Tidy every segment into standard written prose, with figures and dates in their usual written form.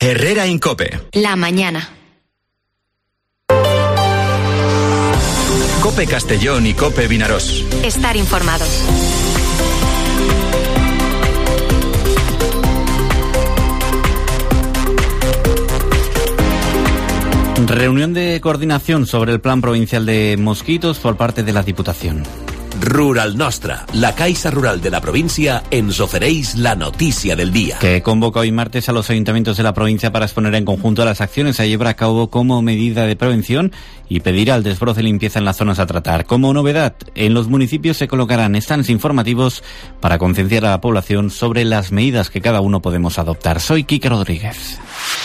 Herrera Incope. La mañana. Cope Castellón y Cope Vinarós. Estar informado. Reunión de coordinación sobre el plan provincial de mosquitos por parte de la Diputación. Rural Nostra, la Caixa Rural de la provincia, ens ofereix la notícia del día. Que convoca hoy martes a los ayuntamientos de la provincia para exponer en conjunto las acciones a llevar a cabo como medida de prevención y pedirá el desbroce y limpieza en las zonas a tratar. Como novedad, en los municipios se colocarán stands informativos para concienciar a la población sobre las medidas que cada uno podemos adoptar. Soy Quique Rodríguez.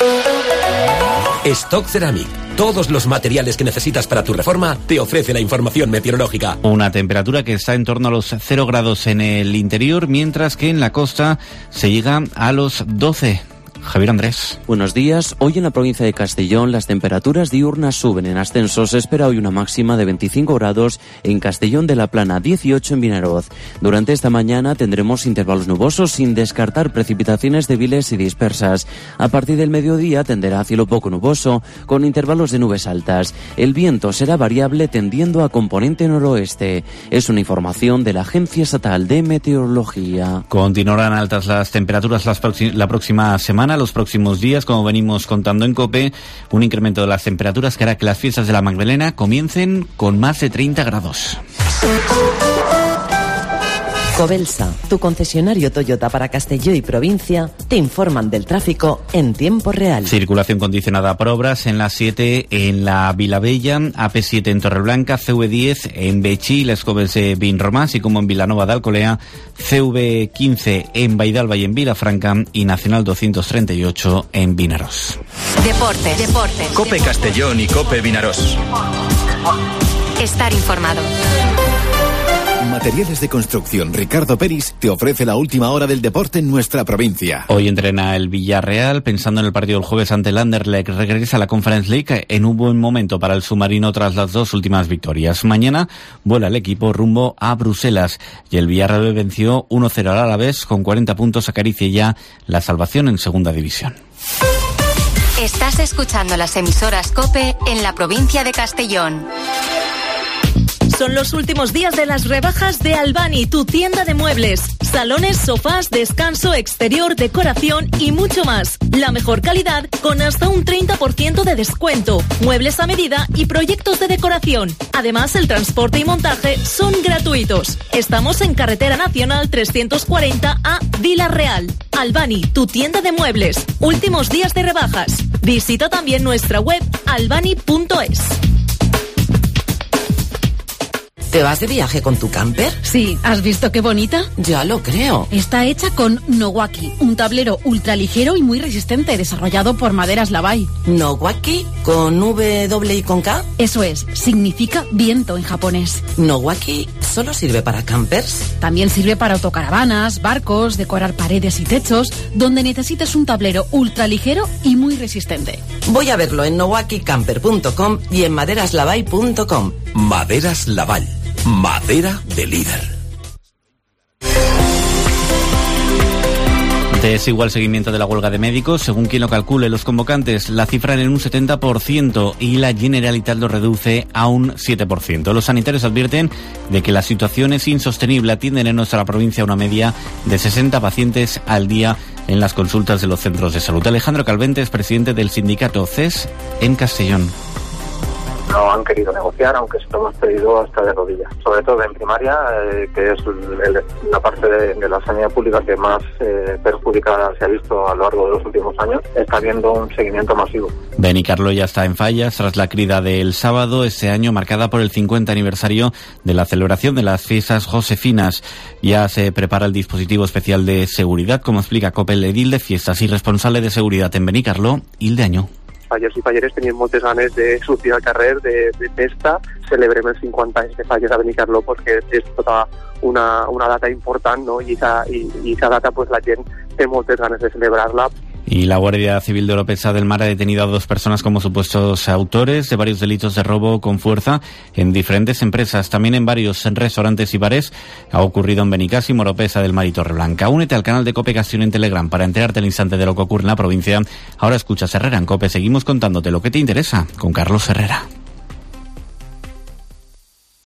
Stock Ceramic. Todos los materiales que necesitas para tu reforma te ofrece la información meteorológica. Una temperatura que está en torno a los 0 grados en el interior, mientras que en la costa se llega a los 12. Javier Andrés. Buenos días. Hoy en la provincia de Castellón las temperaturas diurnas suben. En ascenso se espera hoy una máxima de 25 grados en Castellón de la Plana, 18 en Vinaroz. Durante esta mañana tendremos intervalos nubosos sin descartar precipitaciones débiles y dispersas. A partir del mediodía tenderá a cielo poco nuboso con intervalos de nubes altas. El viento será variable tendiendo a componente noroeste. Es una información de la Agencia Estatal de Meteorología. Continuarán altas las temperaturas la próxima semana. Los próximos días, como venimos contando en COPE, un incremento de las temperaturas que hará que las fiestas de la Magdalena comiencen con más de 30 grados. Covelsa, tu concesionario Toyota para Castelló y provincia, te informan del tráfico en tiempo real. Circulación condicionada por obras en la 7 en la Vilabella, AP7 en Torreblanca, CV10 en Betxí, Les Coves de Vinromà, así como en Vilanova de Alcolea, CV15 en Baidalba y en Vilafranca y Nacional 238 en Vinarós. Deportes. Cope Castellón y Cope Vinarós. Estar informado. Materiales de construcción Ricardo Peris te ofrece la última hora del deporte en nuestra provincia. Hoy entrena el Villarreal, pensando en el partido del jueves ante el Anderlecht. Regresa a la Conference League en un buen momento para el submarino tras las dos últimas victorias. Mañana vuela el equipo rumbo a Bruselas y el Villarreal venció 1-0 al Alavés con 40 puntos, acaricia ya la salvación en segunda división. Estás escuchando las emisoras COPE en la provincia de Castellón. Son los últimos días de las rebajas de Albani, tu tienda de muebles. Salones, sofás, descanso, exterior, decoración y mucho más. La mejor calidad con hasta un 30% de descuento. Muebles a medida y proyectos de decoración. Además, el transporte y montaje son gratuitos. Estamos en Carretera Nacional 340 a Vila Real. Albani, tu tienda de muebles. Últimos días de rebajas. Visita también nuestra web albani.es. ¿Te vas de viaje con tu camper? Sí, ¿has visto qué bonita? Ya lo creo. Está hecha con Nowaki, un tablero ultraligero y muy resistente, desarrollado por Maderas Lavai. ¿Nowaki? ¿Con W y con K? Eso es, significa viento en japonés. ¿Nowaki solo sirve para campers? También sirve para autocaravanas, barcos, decorar paredes y techos, donde necesites un tablero ultraligero y muy resistente. Voy a verlo en nowakicamper.com y en maderaslavai.com. Maderas Laval. Madera de líder. Desigual seguimiento de la huelga de médicos. Según quien lo calcule, los convocantes la cifran en un 70% y la Generalitat lo reduce a un 7%. Los sanitarios advierten de que la situación es insostenible. Atienden en nuestra provincia una media de 60 pacientes al día en las consultas de los centros de salud. Alejandro Calvente es presidente del sindicato CES en Castellón. No han querido negociar, aunque se lo hemos pedido hasta de rodillas. Sobre todo en primaria, que es la parte de la sanidad pública que más perjudicada se ha visto a lo largo de los últimos años, está habiendo un seguimiento masivo. Benicarló ya está en fallas tras la crida del sábado, este año marcada por el 50 aniversario de la celebración de las fiestas josefinas. Ya se prepara el dispositivo especial de seguridad, como explica COPE, el edil de fiestas y responsable de seguridad en Benicarló, Hildeaño. Fallers i falleres tenien moltes ganes de sortir al carrer, de festa. Celebrem els 50 anys de Fallers a Benicarló perquè és tota una data important, no? I aquesta data pues, la gent té moltes ganes de celebrar-la. Y la Guardia Civil de Oropesa del Mar ha detenido a 2 personas como supuestos autores de varios delitos de robo con fuerza en diferentes empresas, también en varios restaurantes y bares. Ha ocurrido en Benicàssim, Oropesa del Mar y Torreblanca. Únete al canal de COPE Castellón en Telegram para enterarte al instante de lo que ocurre en la provincia. Ahora escuchas Herrera en COPE. Seguimos contándote lo que te interesa con Carlos Herrera.